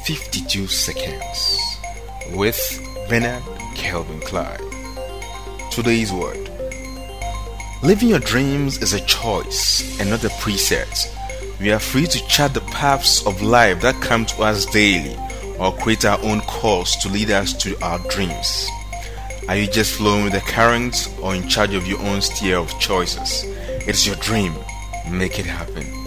52 Seconds with Bernard Kelvin Clyde. Today's word. Living your dreams is a choice and not a preset. We are free to chart the paths of life that come to us daily or create our own course to lead us to our dreams. Are you just flowing with the current or in charge of your own steer of choices? It's your dream. Make it happen.